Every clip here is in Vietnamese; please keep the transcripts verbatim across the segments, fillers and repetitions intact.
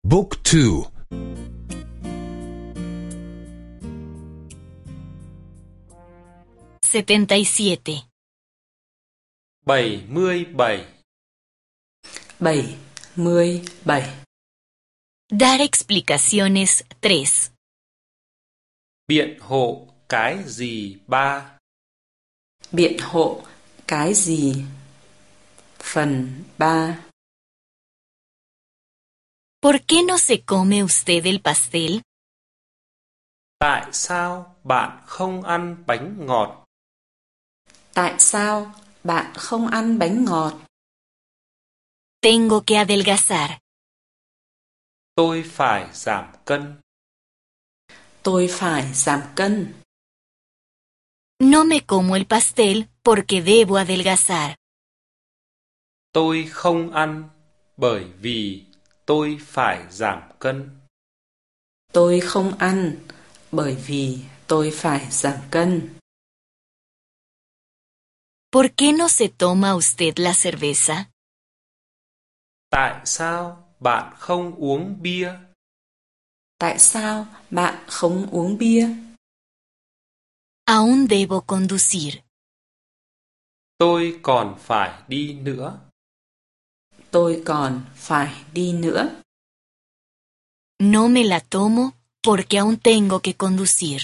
Book two. setenta y siete. bảy mươi bảy. bảy mươi bảy. Dar explicaciones tres. Biện hộ cái gì ba. Biện hộ cái gì? Phần ba. ¿Por qué no se come usted el pastel? Tại sao bạn không ăn bánh ngọt? Tại sao bạn không ăn bánh ngọt? Tengo que adelgazar. Tôi phải giảm cân. Tôi phải giảm cân. No me como el pastel porque debo adelgazar. Tôi không ăn bởi vì tôi phải giảm cân. Tôi không ăn bởi vì tôi phải giảm cân. ¿Por qué no se toma usted la cerveza? Tại sao bạn không uống bia? Tại sao bạn không uống bia? Aún debo conducir. Tôi còn phải đi nữa. Tôi còn phải đi nữa. No me la tomo porque aún tengo que conducir.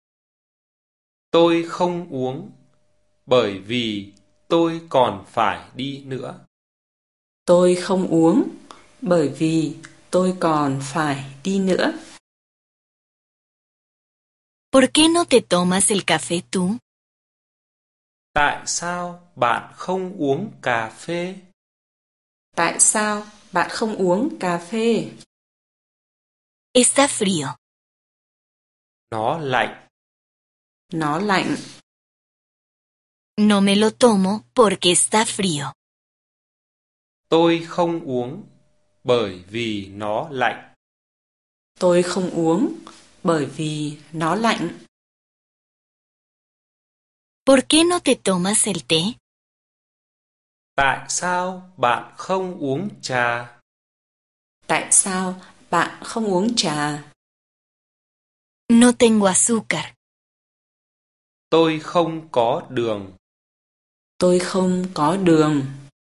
Tôi không uống bởi vì tôi còn phải đi nữa. Tôi không uống bởi vì tôi còn phải đi nữa. ¿Por qué no te tomas el café tú? Tại sao bạn không uống cà phê? Tại sao bạn không uống cà phê? Está frío. Nó lạnh. Nó lạnh. No me lo tomo porque está frío. Tôi không uống bởi vì nó lạnh. Tôi không uống bởi vì nó lạnh. ¿Por qué no te tomas el té? Tại sao bạn không uống trà? Tại sao bạn không uống trà? No tengo azúcar. Tôi không có đường. Tôi không có đường.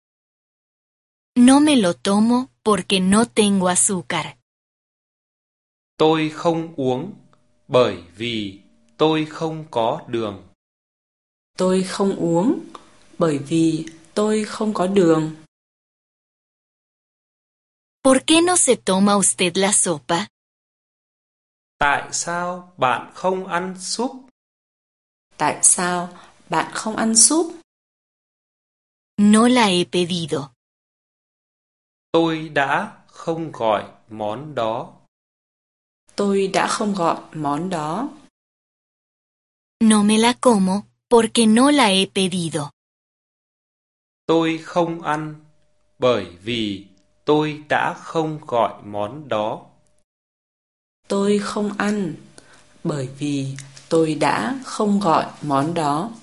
No me lo tomo porque no tengo azúcar. Tôi không uống bởi vì tôi không có đường. Tôi không uống bởi vì tôi không có đường. ¿Por qué no se toma usted la sopa? Tại sao bạn không ăn súp? Tại sao bạn không ăn súp? No la he pedido. Tôi đã không gọi món đó. Tôi đã không gọi món đó. No me la como porque no la he pedido. Tôi không ăn bởi vì tôi đã không gọi món đó. Tôi không ăn bởi vì tôi đã không gọi món đó.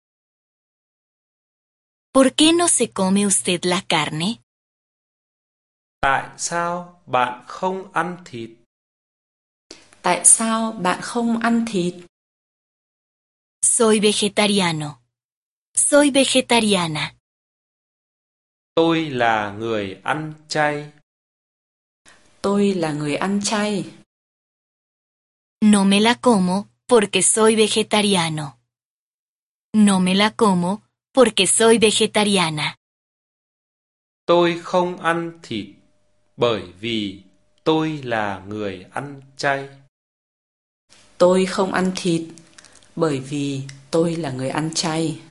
¿Por qué no se come usted la carne? Tại sao bạn không ăn thịt? Tại sao bạn không ăn thịt? Soy vegetariano. Soy vegetariana. Tôi là người ăn chay. Tôi là người ăn chay. No me la como porque soy vegetariano. No me la como porque soy vegetariana. Tôi không ăn thịt bởi vì tôi là người ăn chay. Tôi không ăn thịt bởi vì tôi là người ăn chay.